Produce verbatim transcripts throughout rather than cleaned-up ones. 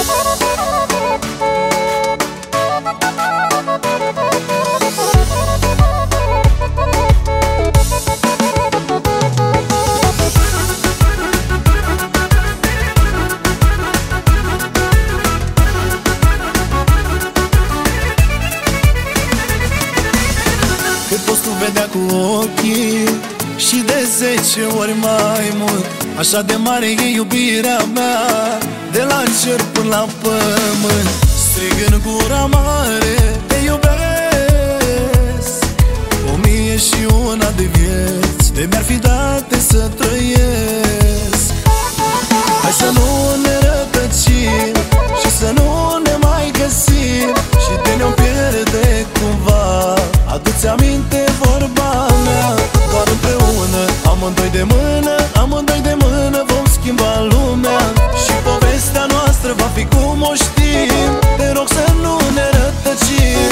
Cât poți tu vedea cu ochii și de zece ori mai mult. Așa de mare e iubirea mea, de la cer până la pământ. Strig în gura mare, te iubesc. O mie și una de vieți, de mi-ar fi date să trăiesc. Hai să nu ne rătăcim și să nu ne mai găsim, și de ne-o pierde cumva. Adu-ți aminte vorba mea, doar împreună, amândoi de mână, amândoi de mână vom schimba lumea. Și povestea noastră va fi cum o știm. Te rog să nu ne rătăcim.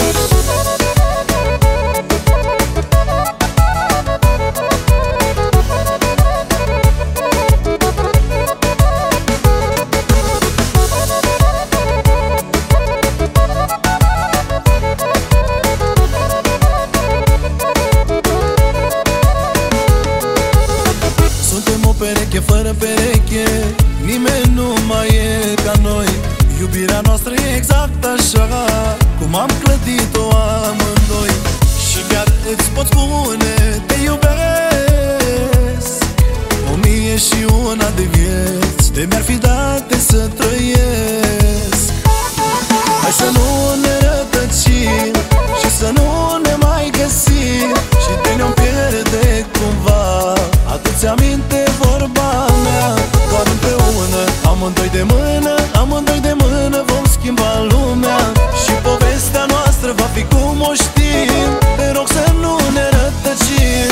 Pereche fără pereche, nimeni nu mai e ca noi. Iubirea noastră e exact așa cum am clădit-o amândoi. Și chiar îți pot spune, te iubesc. O mie și una de vieți, de mi-ar fi date să trăiesc. Hai să nu ne rătăcim și să nu ne mai găsim, și de ne-o pierde cumva. Adu-ți aminte vorba mea, doar împreună, amândoi de mână, amândoi de mână vom schimba lumea. Și povestea noastră va fi cum o știm. Te rog să nu ne rătăcim.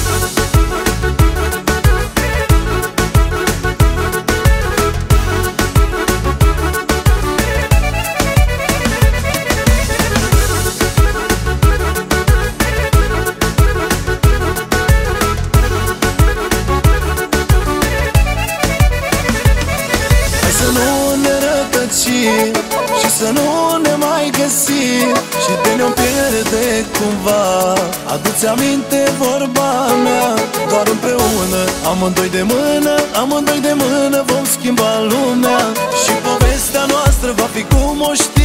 Și să nu ne mai găsim, și de ne-o pierde cumva. Adu-ți aminte vorba mea, doar împreună, amândoi de mână, amândoi de mână vom schimba lumea. Și povestea noastră va fi cum o știm.